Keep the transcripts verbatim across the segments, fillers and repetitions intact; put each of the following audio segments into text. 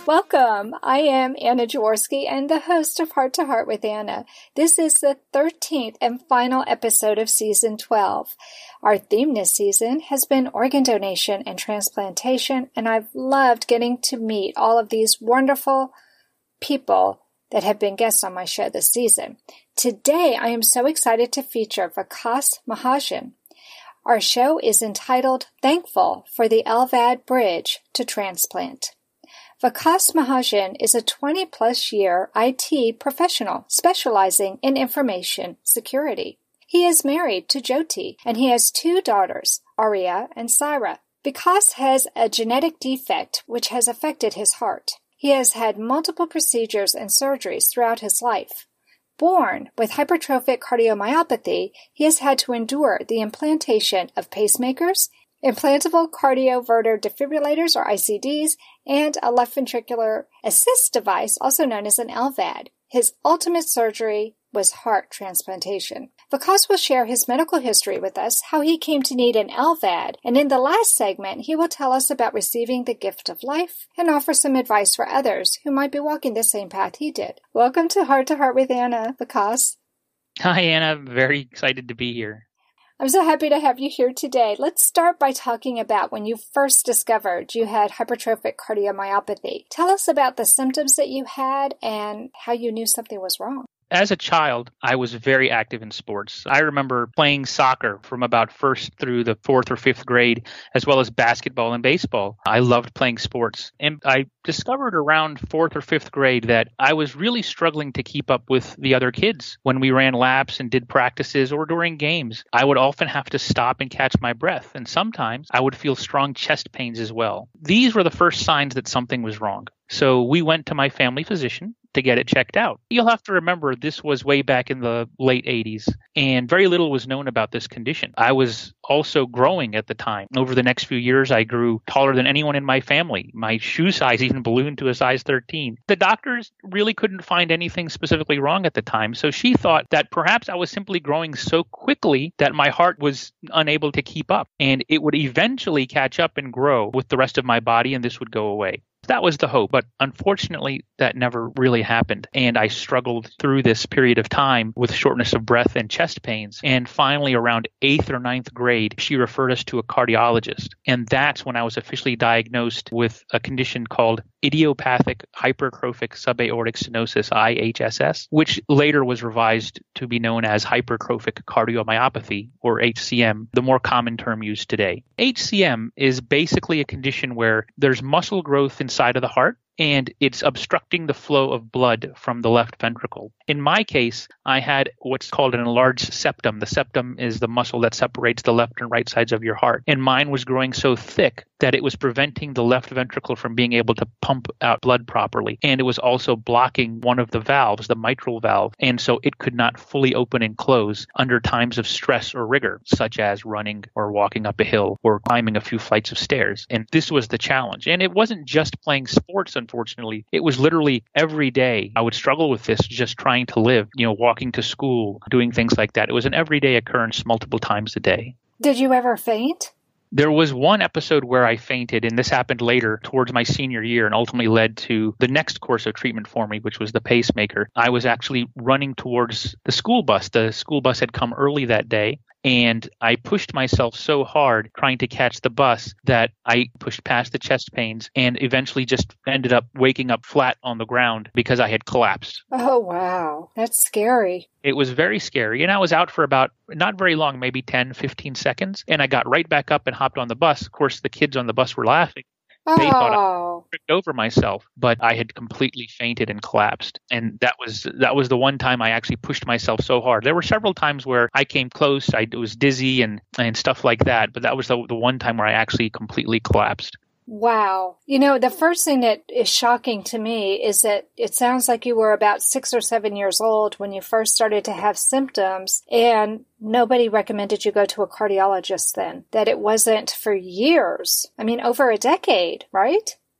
Welcome. I am Anna Jaworski and the host of Heart to Heart with Anna. This is the thirteenth and final episode of Season twelve. Our theme this season has been organ donation and transplantation, and I've loved getting to meet all of these wonderful people that have been guests on my show this season. Today, I am so excited to feature Vikas Mahajan. Our show is entitled Thankful for the L V A D Bridge to Transplant. Vikas Mahajan is a twenty-plus year I T professional specializing in information security. He is married to Jyoti, and he has two daughters, Arya and Saira. Vikas has a genetic defect which has affected his heart. He has had multiple procedures and surgeries throughout his life. Born with hypertrophic cardiomyopathy, he has had to endure the implantation of pacemakers, implantable cardioverter defibrillators or I C Ds, and a left ventricular assist device, also known as an L V A D. His ultimate surgery was heart transplantation. Vikas will share his medical history with us, how he came to need an L V A D, and in the last segment, he will tell us about receiving the gift of life and offer some advice for others who might be walking the same path he did. Welcome to Heart to Heart with Anna, Vikas. Hi, Anna. Very excited to be here. I'm so happy to have you here today. Let's start by talking about when you first discovered you had hypertrophic cardiomyopathy. Tell us about the symptoms that you had and how you knew something was wrong. As a child, I was very active in sports. I remember playing soccer from about first through the fourth or fifth grade, as well as basketball and baseball. I loved playing sports. And I discovered around fourth or fifth grade that I was really struggling to keep up with the other kids. When we ran laps and did practices or during games, I would often have to stop and catch my breath. And sometimes I would feel strong chest pains as well. These were the first signs that something was wrong. So we went to my family physician to get it checked out. You'll have to remember this was way back in the late eighties, and very little was known about this condition. I was also growing at the time. Over the next few years, I grew taller than anyone in my family. My shoe size even ballooned to a size thirteen. The doctors really couldn't find anything specifically wrong at the time, so she thought that perhaps I was simply growing so quickly that my heart was unable to keep up, and it would eventually catch up and grow with the rest of my body, and this would go away. That was the hope, but unfortunately, that never really happened. And I struggled through this period of time with shortness of breath and chest pains. And finally, around eighth or ninth grade, she referred us to a cardiologist. And that's when I was officially diagnosed with a condition called idiopathic hypertrophic subaortic stenosis, I H S S, which later was revised to be known as hypertrophic cardiomyopathy, or H C M, the more common term used today. H C M is basically a condition where there's muscle growth inside of the heart, and it's obstructing the flow of blood from the left ventricle. In my case, I had what's called an enlarged septum. The septum is the muscle that separates the left and right sides of your heart. And mine was growing so thick that it was preventing the left ventricle from being able to pump out blood properly. And it was also blocking one of the valves, the mitral valve. And so it could not fully open and close under times of stress or rigor, such as running or walking up a hill or climbing a few flights of stairs. And this was the challenge. And it wasn't just playing sports, unfortunately. It was literally every day I would struggle with this, just trying to live, you know, walking to school, doing things like that. It was an everyday occurrence multiple times a day. Did you ever faint? There was one episode where I fainted, and this happened later towards my senior year and ultimately led to the next course of treatment for me, which was the pacemaker. I was actually running towards the school bus. The school bus had come early that day, and I pushed myself so hard trying to catch the bus that I pushed past the chest pains and eventually just ended up waking up flat on the ground because I had collapsed. Oh, wow. That's scary. It was very scary. And I was out for about not very long, maybe ten, fifteen seconds. And I got right back up and hopped on the bus. Of course, the kids on the bus were laughing. They oh. thought I tripped over myself, but I had completely fainted and collapsed. And that was that was the one time I actually pushed myself so hard. There were several times where I came close, I was dizzy and, and stuff like that, but that was the, the one time where I actually completely collapsed. Wow. You know, the first thing that is shocking to me is that it sounds like you were about six or seven years old when you first started to have symptoms, and nobody recommended you go to a cardiologist then, that it wasn't for years. I mean, over a decade, right?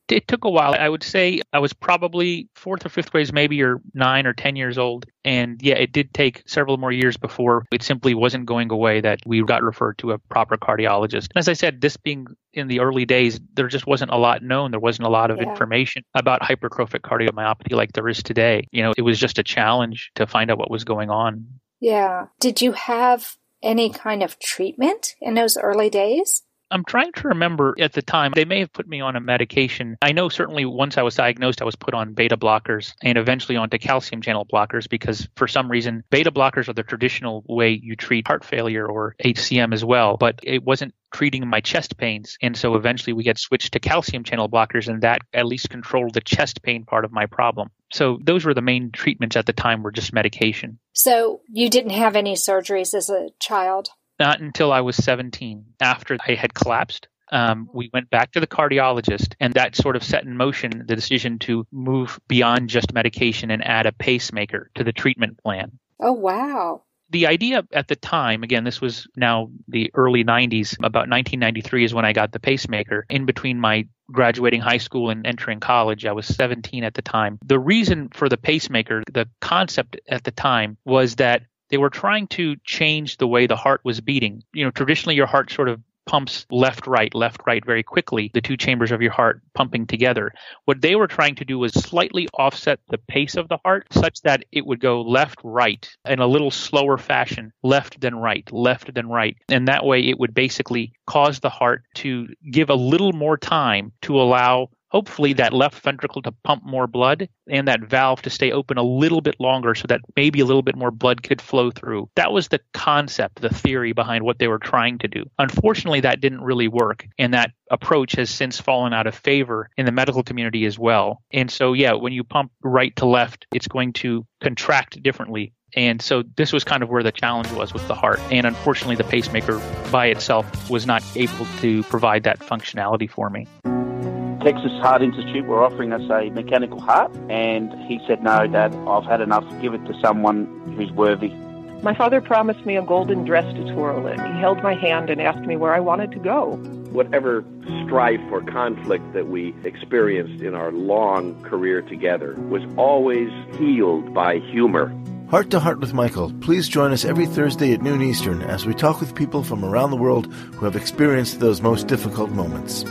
It took a while. I would say I was probably fourth or fifth grade, maybe, or nine or ten years old. And yeah, it did take several more years before it simply wasn't going away that we got referred to a proper cardiologist. And as I said, this being in the early days, there just wasn't a lot known. There wasn't a lot of yeah. information about hypertrophic cardiomyopathy like there is today. You know, it was just a challenge to find out what was going on. Yeah. Did you have any kind of treatment in those early days? I'm trying to remember at the time, they may have put me on a medication. I know certainly once I was diagnosed, I was put on beta blockers and eventually onto calcium channel blockers because for some reason, beta blockers are the traditional way you treat heart failure or H C M as well, but it wasn't treating my chest pains. And so eventually we get switched to calcium channel blockers and that at least controlled the chest pain part of my problem. So those were the main treatments at the time were just medication. So you didn't have any surgeries as a child? Not until I was seventeen. After I had collapsed, um, we went back to the cardiologist, and that sort of set in motion the decision to move beyond just medication and add a pacemaker to the treatment plan. Oh, wow. The idea at the time, again, this was now the early nineties, about nineteen ninety-three is when I got the pacemaker. In between my graduating high school and entering college, I was seventeen at the time. The reason for the pacemaker, the concept at the time was that they were trying to change the way the heart was beating. You know, traditionally your heart sort of pumps left, right, left, right very quickly, the two chambers of your heart pumping together. What they were trying to do was slightly offset the pace of the heart such that it would go left, right in a little slower fashion, left then right, left then right. And that way it would basically cause the heart to give a little more time to allow hopefully that left ventricle to pump more blood and that valve to stay open a little bit longer so that maybe a little bit more blood could flow through. That was the concept, the theory behind what they were trying to do. Unfortunately, that didn't really work. And that approach has since fallen out of favor in the medical community as well. And so, yeah, when you pump right to left, it's going to contract differently. And so this was kind of where the challenge was with the heart. And unfortunately, the pacemaker by itself was not able to provide that functionality for me. Texas Heart Institute were offering us a mechanical heart, and he said, no, Dad, I've had enough. Give it to someone who's worthy. My father promised me a golden dress to twirl in. He held my hand and asked me where I wanted to go. Whatever strife or conflict that we experienced in our long career together was always healed by humor. Heart to Heart with Michael. Please join us every Thursday at noon Eastern as we talk with people from around the world who have experienced those most difficult moments.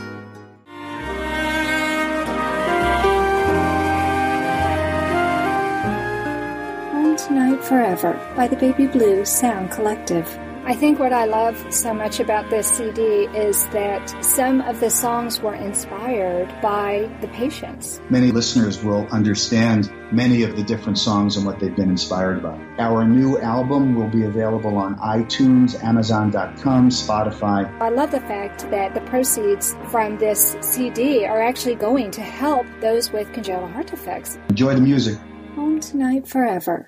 Tonight Forever by the Baby Blue Sound Collective. I think what I love so much about this C D is that some of the songs were inspired by the patients. Many listeners will understand many of the different songs and what they've been inspired by. Our new album will be available on iTunes, Amazon dot com, Spotify. I love the fact that the proceeds from this C D are actually going to help those with congenital heart defects. Enjoy the music. Home Tonight Forever.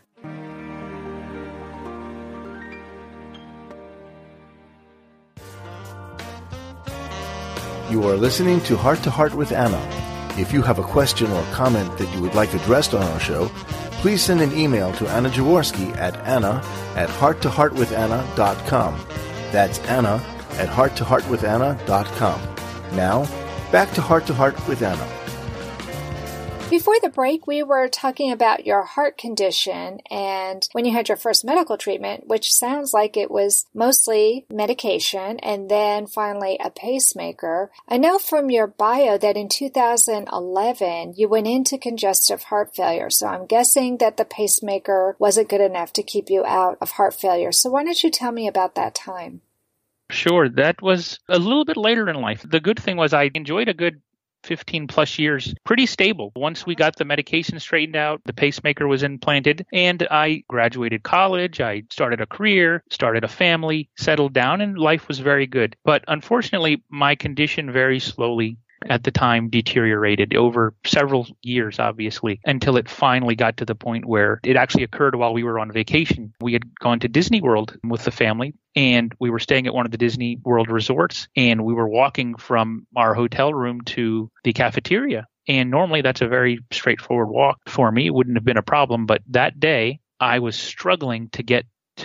You are listening to Heart to Heart with Anna. If you have a question or comment that you would like addressed on our show, please send an email to Anna Jaworski at anna at heart to heart with anna dot com. That's Anna at heart to heart with anna dot com. Now, back to Heart to Heart with Anna. Before the break, we were talking about your heart condition and when you had your first medical treatment, which sounds like it was mostly medication and then finally a pacemaker. I know from your bio that in two thousand eleven, you went into congestive heart failure. So I'm guessing that the pacemaker wasn't good enough to keep you out of heart failure. So why don't you tell me about that time? Sure. That was a little bit later in life. The good thing was I enjoyed a good fifteen plus years, pretty stable. Once we got the medication straightened out, the pacemaker was implanted, and I graduated college, I started a career, started a family, settled down, and life was very good. But unfortunately, my condition very slowly at the time deteriorated over several years, obviously, until it finally got to the point where it actually occurred while we were on vacation. We had gone to Disney World with the family, and we were staying at one of the Disney World resorts, and we were walking from our hotel room to the cafeteria. And normally that's a very straightforward walk for me. It wouldn't have been a problem. But that day, I was struggling to get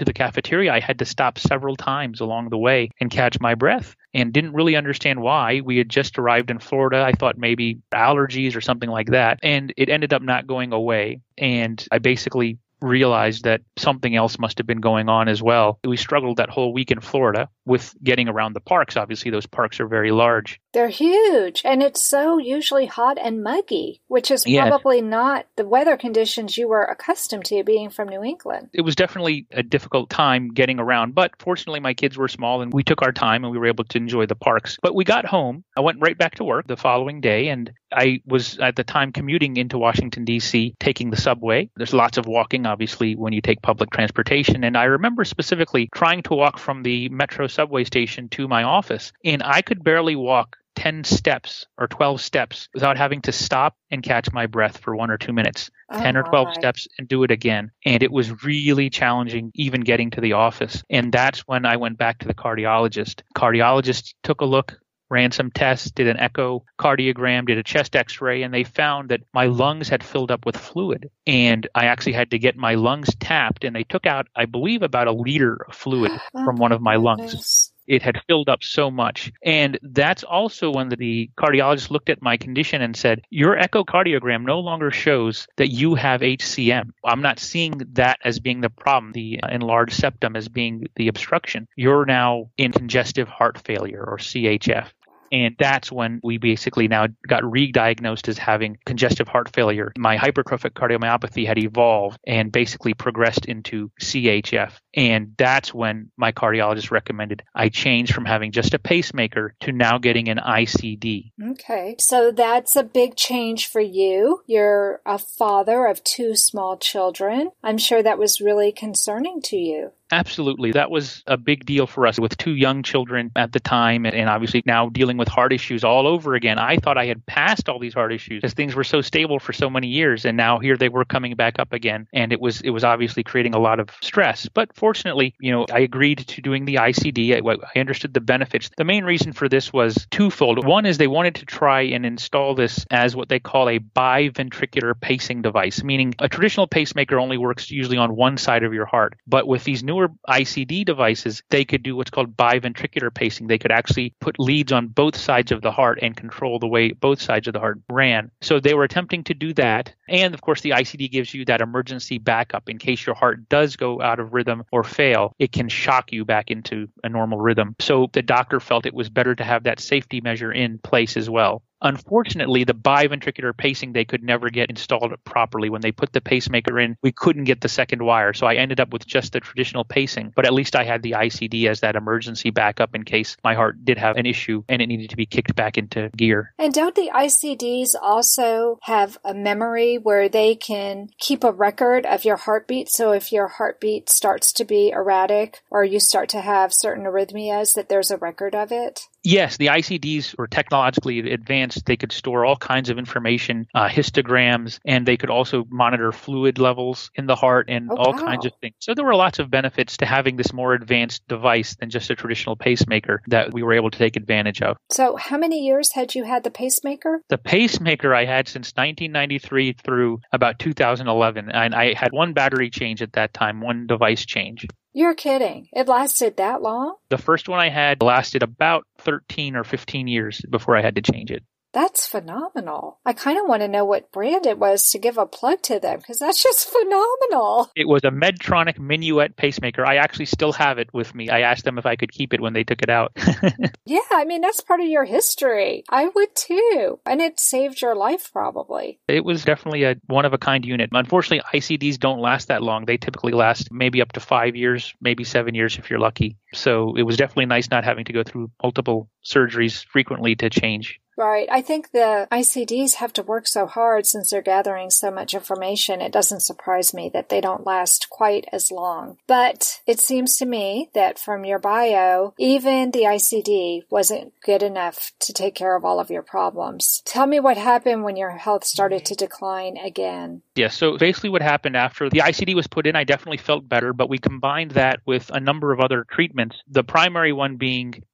to the cafeteria, I had to stop several times along the way and catch my breath, and didn't really understand why. We had just arrived in Florida. I thought maybe allergies or something like that. And it ended up not going away. And I basically realized that something else must have been going on as well. We struggled that whole week in Florida with getting around the parks. Obviously, those parks are very large. They're huge, and it's so usually hot and muggy, which is probably yes. not the weather conditions you were accustomed to being from New England. It was definitely a difficult time getting around, but fortunately my kids were small and we took our time and we were able to enjoy the parks. But we got home. I went right back to work the following day, and I was at the time commuting into Washington, D C, taking the subway. There's lots of walking, obviously, when you take public transportation. And I remember specifically trying to walk from the Metro subway station to my office, and I could barely walk ten steps or twelve steps without having to stop and catch my breath for one or two minutes, oh ten or twelve my. steps, and do it again. And it was really challenging even getting to the office. And that's when I went back to the cardiologist. Cardiologist took a look, ran some tests, did an echocardiogram, did a chest x-ray, and they found that my lungs had filled up with fluid. And I actually had to get my lungs tapped, and they took out, I believe, about a liter of fluid oh from one of my lungs. Goodness. It had filled up so much. And that's also when the cardiologist looked at my condition and said, your echocardiogram no longer shows that you have H C M. I'm not seeing that as being the problem, the enlarged septum as being the obstruction. You're now in congestive heart failure, or C H F. And that's when we basically now got re-diagnosed as having congestive heart failure. My hypertrophic cardiomyopathy had evolved and basically progressed into C H F. And that's when my cardiologist recommended I change from having just a pacemaker to now getting an I C D. Okay. So that's a big change for you. You're a father of two small children. I'm sure that was really concerning to you. Absolutely. That was a big deal for us with two young children at the time, and obviously now dealing with heart issues all over again. I thought I had passed all these heart issues as things were so stable for so many years, and now here they were coming back up again, and it was it was obviously creating a lot of stress. But fortunately, you know, I agreed to doing the I C D. I, I understood the benefits. The main reason for this was twofold. One is they wanted to try and install this as what they call a biventricular pacing device, meaning a traditional pacemaker only works usually on one side of your heart, but with these newer I C D devices, they could do what's called biventricular pacing. They could actually put leads on both sides of the heart and control the way both sides of the heart ran. So they were attempting to do that. And of course, the I C D gives you that emergency backup in case your heart does go out of rhythm or fail. It can shock you back into a normal rhythm. So the doctor felt it was better to have that safety measure in place as well. Unfortunately, the biventricular pacing, they could never get installed properly. When they put the pacemaker in, we couldn't get the second wire. So I ended up with just the traditional pacing. But at least I had the I C D as that emergency backup in case my heart did have an issue and it needed to be kicked back into gear. And don't the I C Ds also have a memory where they can keep a record of your heartbeat? So if your heartbeat starts to be erratic or you start to have certain arrhythmias, that there's a record of it? Yes, the I C Ds were technologically advanced. They could store all kinds of information, uh, histograms, and they could also monitor fluid levels in the heart and oh, all wow. kinds of things. So there were lots of benefits to having this more advanced device than just a traditional pacemaker that we were able to take advantage of. So how many years had you had the pacemaker? The pacemaker I had since nineteen ninety-three through about two thousand eleven, and I had one battery change at that time, one device change. You're kidding. It lasted that long? The first one I had lasted about thirteen or fifteen years before I had to change it. That's phenomenal. I kind of want to know what brand it was to give a plug to them, because that's just phenomenal. It was a Medtronic Minuet pacemaker. I actually still have it with me. I asked them if I could keep it when they took it out. Yeah, I mean, that's part of your history. I would too. And it saved your life probably. It was definitely a one-of-a-kind unit. Unfortunately, I C Ds don't last that long. They typically last maybe up to five years, maybe seven years if you're lucky. So it was definitely nice not having to go through multiple surgeries frequently to change. Right. I think the I C Ds have to work so hard since they're gathering so much information. It doesn't surprise me that they don't last quite as long. But it seems to me that from your bio, even the I C D wasn't good enough to take care of all of your problems. Tell me what happened when your health started to decline again. Yeah, so basically what happened after the I C D was put in, I definitely felt better, but we combined that with a number of other treatments. The primary one being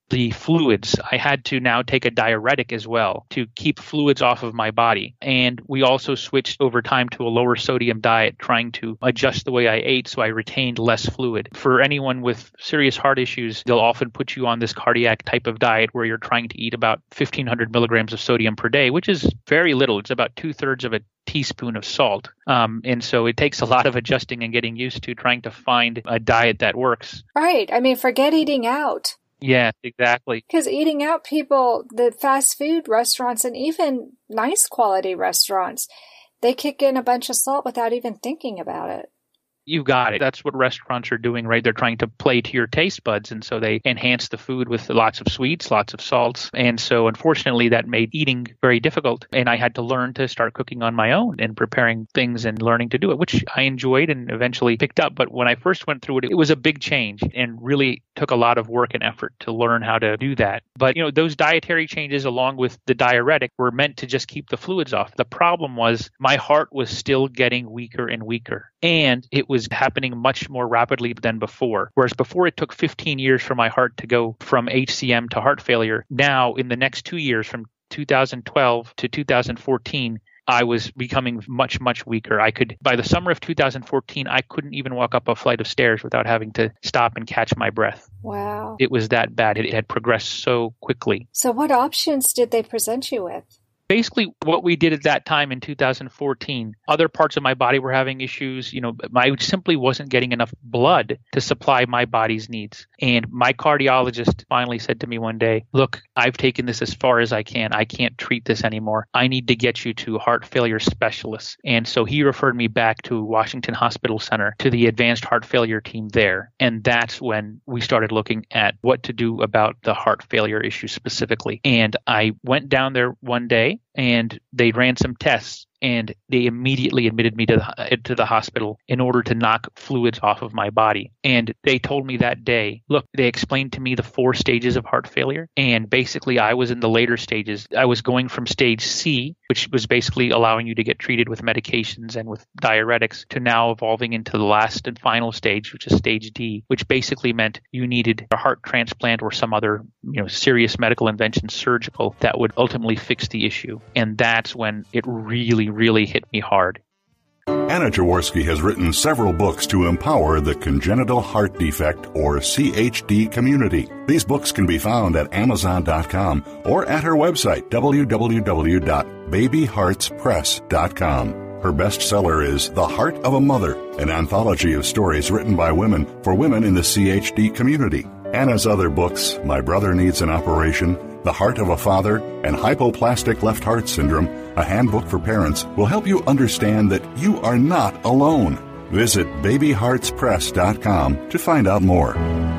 the fluids. I had to now take a diuretic as well to keep fluids off of my body. And we also switched over time to a lower sodium diet, trying to adjust the way I ate so I retained less fluid. For anyone with serious heart issues, they'll often put you on this cardiac type of diet where you're trying to eat about fifteen hundred milligrams of sodium per day, which is very little. It's about two thirds of a teaspoon of salt. Um, and so it takes a lot of adjusting and getting used to trying to find a diet that works. Right. I mean, forget eating out. Yeah, exactly. Because eating out, people, the fast food restaurants and even nice quality restaurants, they kick in a bunch of salt without even thinking about it. You got it. That's what restaurants are doing, right? They're trying to play to your taste buds. And so they enhance the food with lots of sweets, lots of salts. And so unfortunately, that made eating very difficult. And I had to learn to start cooking on my own and preparing things and learning to do it, which I enjoyed and eventually picked up. But when I first went through it, it was a big change and really took a lot of work and effort to learn how to do that. But, you know, those dietary changes along with the diuretic were meant to just keep the fluids off. The problem was my heart was still getting weaker and weaker. And it was happening much more rapidly than before. Whereas before it took fifteen years for my heart to go from H C M to heart failure. Now, in the next two years, from two thousand twelve to two thousand fourteen, I was becoming much, much weaker. I could, by the summer of two thousand fourteen, I couldn't even walk up a flight of stairs without having to stop and catch my breath. Wow. It was that bad. It had progressed so quickly. So what options did they present you with? Basically, what we did at that time in two thousand fourteen, other parts of my body were having issues. You know, I simply wasn't getting enough blood to supply my body's needs. And my cardiologist finally said to me one day, look, I've taken this as far as I can. I can't treat this anymore. I need to get you to heart failure specialists. And so he referred me back to Washington Hospital Center to the advanced heart failure team there. And that's when we started looking at what to do about the heart failure issue specifically. And I went down there one day, and they ran some tests, and they immediately admitted me to the, to the hospital in order to knock fluids off of my body. And they told me that day, look, they explained to me the four stages of heart failure. And basically, I was in the later stages. I was going from stage C, which was basically allowing you to get treated with medications and with diuretics, to now evolving into the last and final stage, which is stage D, which basically meant you needed a heart transplant or some other, you know, serious medical invention, surgical, that would ultimately fix the issue. And that's when it really, really hit me hard. Anna Jaworski has written several books to empower the congenital heart defect, or C H D, community. These books can be found at amazon dot com or at her website, w w w dot baby hearts press dot com. Her bestseller is The Heart of a Mother, an anthology of stories written by women for women in the C H D community. Anna's other books, My Brother Needs an Operation, The Heart of a Father, and Hypoplastic Left Heart Syndrome, a handbook for parents, will help you understand that you are not alone. Visit baby hearts press dot com to find out more.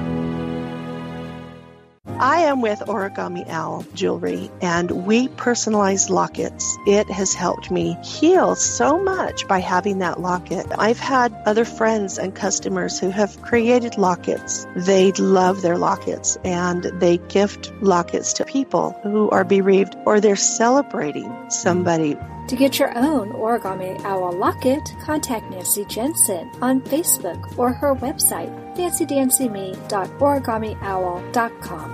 I am with Origami Owl Jewelry, and we personalize lockets. It has helped me heal so much by having that locket. I've had other friends and customers who have created lockets. They love their lockets, and they gift lockets to people who are bereaved, or they're celebrating somebody. To get your own Origami Owl locket, contact Nancy Jensen on Facebook or her website, fancy dancy me dot origami owl dot com.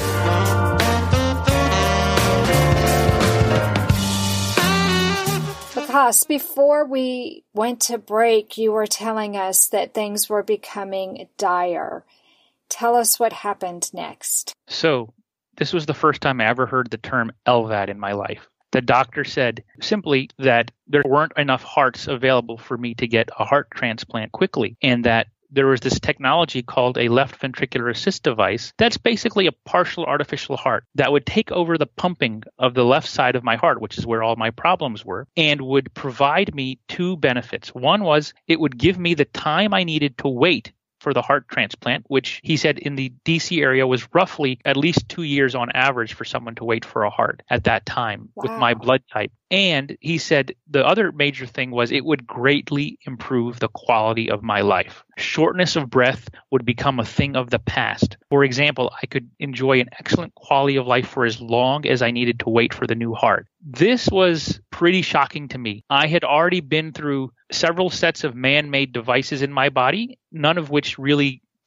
Vikas, before we went to break, you were telling us that things were becoming dire. Tell us what happened next. So, this was the first time I ever heard the term L V A D in my life. The doctor said simply that there weren't enough hearts available for me to get a heart transplant quickly, and that there was this technology called a left ventricular assist device that's basically a partial artificial heart that would take over the pumping of the left side of my heart, which is where all my problems were, and would provide me two benefits. One was it would give me the time I needed to wait for the heart transplant, which he said in the D C area was roughly at least two years on average for someone to wait for a heart at that time. Wow. With my blood type. And he said the other major thing was it would greatly improve the quality of my life. Shortness of breath would become a thing of the past. For example, I could enjoy an excellent quality of life for as long as I needed to wait for the new heart. This was pretty shocking to me. I had already been through several sets of man-made devices in my body, none of which really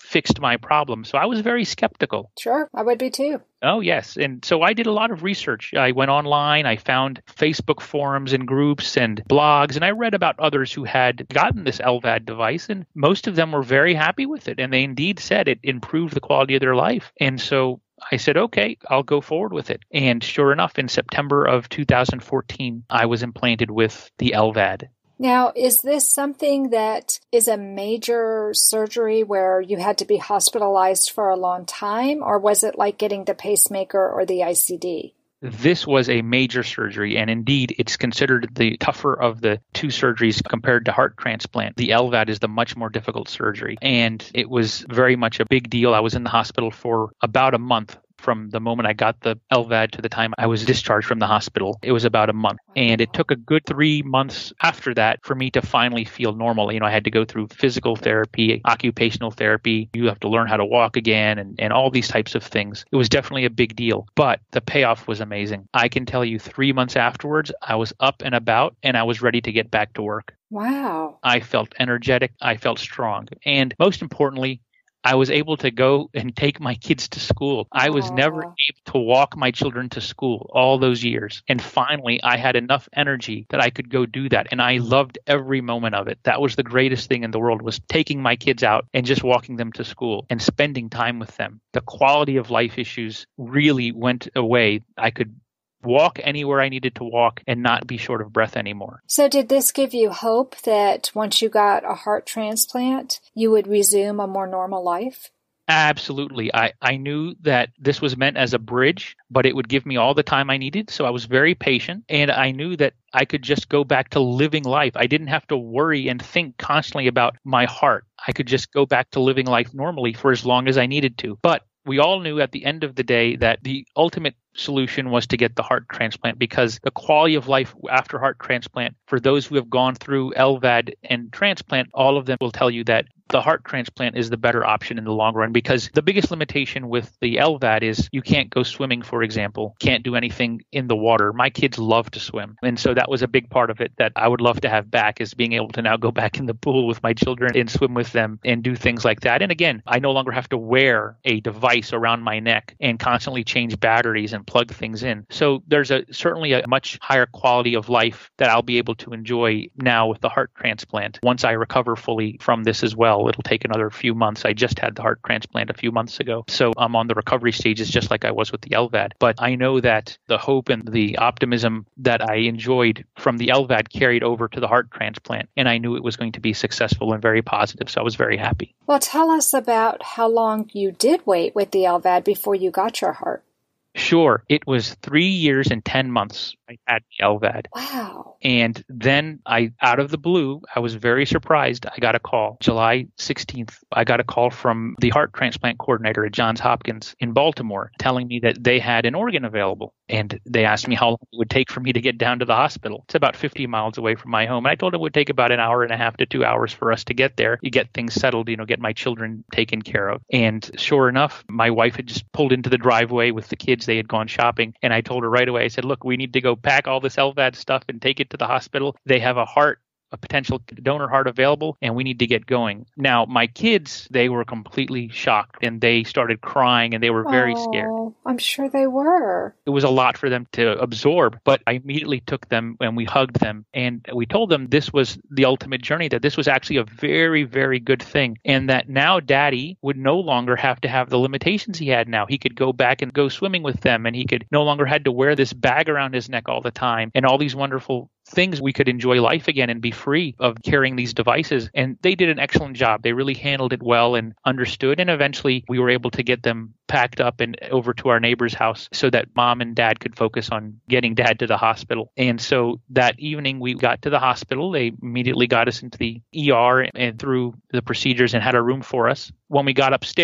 fixed my problem. So I was very skeptical. Sure, I would be too. Oh, yes. And so I did a lot of research. I went online, I found Facebook forums and groups and blogs, and I read about others who had gotten this L V A D device, and most of them were very happy with it. And they indeed said it improved the quality of their life. And so I said, okay, I'll go forward with it. And sure enough, in September of two thousand fourteen, I was implanted with the L V A D. Now, is this something that is a major surgery where you had to be hospitalized for a long time, or was it like getting the pacemaker or the I C D? This was a major surgery, and indeed, it's considered the tougher of the two surgeries compared to heart transplant. The L V A D is the much more difficult surgery, and it was very much a big deal. I was in the hospital for about a month. From the moment I got the L V A D to the time I was discharged from the hospital, it was about a month. And it took a good three months after that for me to finally feel normal. You know, I had to go through physical therapy, occupational therapy. You have to learn how to walk again and, and all these types of things. It was definitely a big deal, but the payoff was amazing. I can tell you three months afterwards, I was up and about and I was ready to get back to work. Wow. I felt energetic. I felt strong. And most importantly, I was able to go and take my kids to school. I was Aww. never able to walk my children to school all those years. And finally, I had enough energy that I could go do that. And I loved every moment of it. That was the greatest thing in the world, was taking my kids out and just walking them to school and spending time with them. The quality of life issues really went away. I could walk anywhere I needed to walk and not be short of breath anymore. So did this give you hope that once you got a heart transplant, you would resume a more normal life? Absolutely. I, I knew that this was meant as a bridge, but it would give me all the time I needed. So I was very patient, and I knew that I could just go back to living life. I didn't have to worry and think constantly about my heart. I could just go back to living life normally for as long as I needed to. But we all knew at the end of the day that the ultimate solution was to get the heart transplant, because the quality of life after heart transplant, for those who have gone through L V A D and transplant, all of them will tell you that the heart transplant is the better option in the long run, because the biggest limitation with the L V A D is you can't go swimming, for example, can't do anything in the water. My kids love to swim. And so that was a big part of it that I would love to have back, is being able to now go back in the pool with my children and swim with them and do things like that. And again, I no longer have to wear a device around my neck and constantly change batteries and plug things in. So there's a certainly a much higher quality of life that I'll be able to enjoy now with the heart transplant. Once I recover fully from this as well, it'll take another few months. I just had the heart transplant a few months ago. So I'm on the recovery stages just like I was with the L V A D. But I know that the hope and the optimism that I enjoyed from the L V A D carried over to the heart transplant. And I knew it was going to be successful and very positive. So I was very happy. Well, tell us about how long you did wait with the L V A D before you got your heart. Sure. It was three years and ten months I had the L V A D. Wow. And then I, out of the blue, I was very surprised. I got a call July sixteenth. I got a call from the heart transplant coordinator at Johns Hopkins in Baltimore telling me that they had an organ available. And they asked me how long it would take for me to get down to the hospital. It's about fifty miles away from my home. And I told them it would take about an hour and a half to two hours for us to get there. You get things settled, you know, get my children taken care of. And sure enough, my wife had just pulled into the driveway with the kids. They had gone shopping. And I told her right away, I said, look, we need to go pack all this L V A D stuff and take it to the hospital. They have a heart, a potential donor heart available, and we need to get going. Now, my kids, they were completely shocked, and they started crying, and they were very oh, scared. I'm sure they were. It was a lot for them to absorb, but I immediately took them and we hugged them, and we told them this was the ultimate journey, that this was actually a very, very good thing, and that now Daddy would no longer have to have the limitations he had now. He could go back and go swimming with them, and he could no longer had to wear this bag around his neck all the time, and all these wonderful things. We could enjoy life again and be free of carrying these devices. And they did an excellent job. They really handled it well and understood. And eventually we were able to get them packed up and over to our neighbor's house so that Mom and Dad could focus on getting Dad to the hospital. And so that evening we got to the hospital. They immediately got us into the E R and through the procedures and had a room for us. When we got upstairs,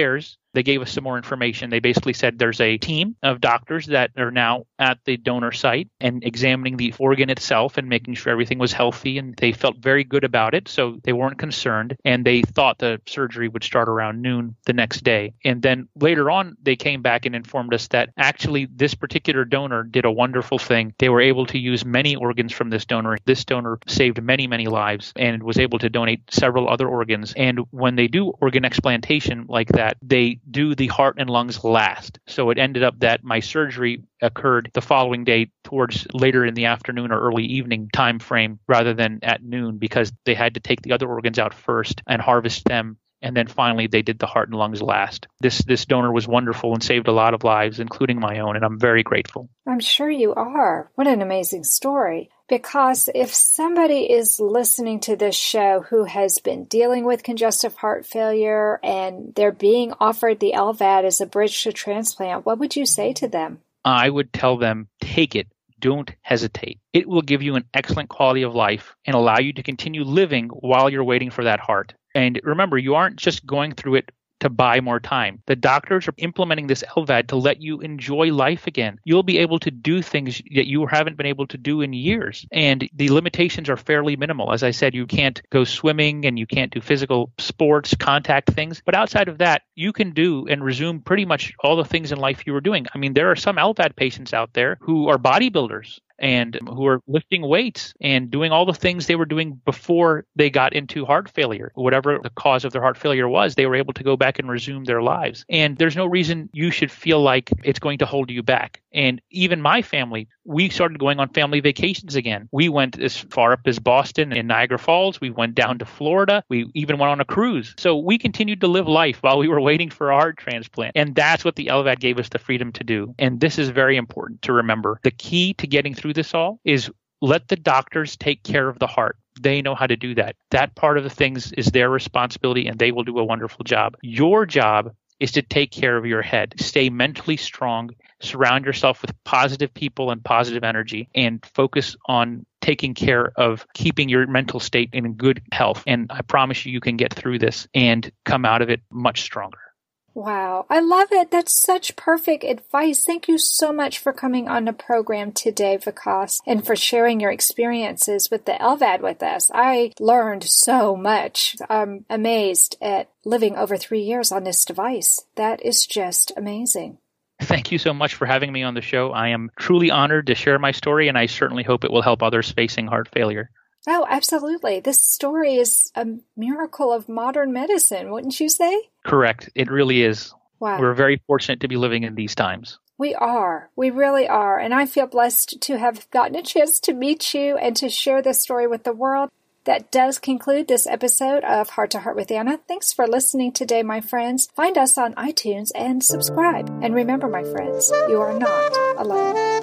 They gave us some more information. They basically said there's a team of doctors that are now at the donor site and examining the organ itself and making sure everything was healthy, and they felt very good about it, so they weren't concerned, and they thought the surgery would start around noon the next day. And then later on, they came back and informed us that actually this particular donor did a wonderful thing. They were able to use many organs from this donor. This donor saved many, many lives and was able to donate several other organs. And when they do organ explantation like that, they do the heart and lungs last. So it ended up that my surgery occurred the following day towards later in the afternoon or early evening time frame rather than at noon, because they had to take the other organs out first and harvest them. And then finally, they did the heart and lungs last. This this donor was wonderful and saved a lot of lives, including my own, and I'm very grateful. I'm sure you are. What an amazing story. Because if somebody is listening to this show who has been dealing with congestive heart failure and they're being offered the L V A D as a bridge to transplant, what would you say to them? I would tell them, take it. Don't hesitate. It will give you an excellent quality of life and allow you to continue living while you're waiting for that heart. And remember, you aren't just going through it to buy more time. The doctors are implementing this L V A D to let you enjoy life again. You'll be able to do things that you haven't been able to do in years. And the limitations are fairly minimal. As I said, you can't go swimming and you can't do physical sports, contact things. But outside of that, you can do and resume pretty much all the things in life you were doing. I mean, there are some L V A D patients out there who are bodybuilders and who are lifting weights and doing all the things they were doing before they got into heart failure. Whatever the cause of their heart failure was, they were able to go back and resume their lives. And there's no reason you should feel like it's going to hold you back. And even my family, we started going on family vacations again. We went as far up as Boston and Niagara Falls. We went down to Florida. We even went on a cruise. So we continued to live life while we were waiting for a heart transplant. And that's what the L V A D gave us the freedom to do. And this is very important to remember. The key to getting through this all is let the doctors take care of the heart. They know how to do that. That part of the things is their responsibility, and they will do a wonderful job. Your job is to take care of your head. Stay mentally strong. Surround yourself with positive people and positive energy, and focus on taking care of keeping your mental state in good health. And I promise you, you can get through this and come out of it much stronger. Wow, I love it. That's such perfect advice. Thank you so much for coming on the program today, Vikas, and for sharing your experiences with the L V A D with us. I learned so much. I'm amazed at living over three years on this device. That is just amazing. Thank you so much for having me on the show. I am truly honored to share my story, and I certainly hope it will help others facing heart failure. Oh, absolutely. This story is a miracle of modern medicine, wouldn't you say? Correct. It really is. Wow. We're very fortunate to be living in these times. We are. We really are. And I feel blessed to have gotten a chance to meet you and to share this story with the world. That does conclude this episode of Heart to Heart with Anna. Thanks for listening today, my friends. Find us on iTunes and subscribe. And remember, my friends, you are not alone.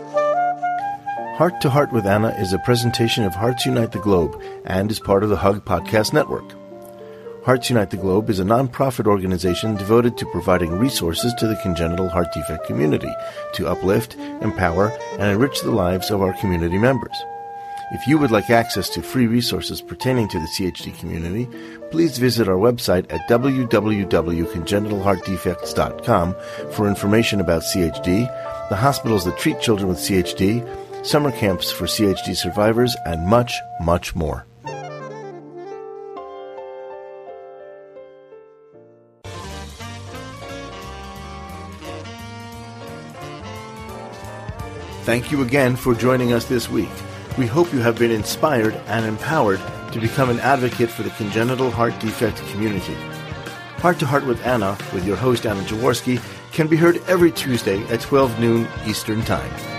Heart to Heart with Anna is a presentation of Hearts Unite the Globe and is part of the Hug Podcast Network. Hearts Unite the Globe is a non-profit organization devoted to providing resources to the congenital heart defect community to uplift, empower, and enrich the lives of our community members. If you would like access to free resources pertaining to the C H D community, please visit our website at w w w dot congenital heart defects dot com for information about C H D, the hospitals that treat children with C H D, summer camps for C H D survivors, and much, much more. Thank you again for joining us this week. We hope you have been inspired and empowered to become an advocate for the congenital heart defect community. Heart to Heart with Anna, with your host Anna Jaworski, can be heard every Tuesday at twelve noon Eastern Time.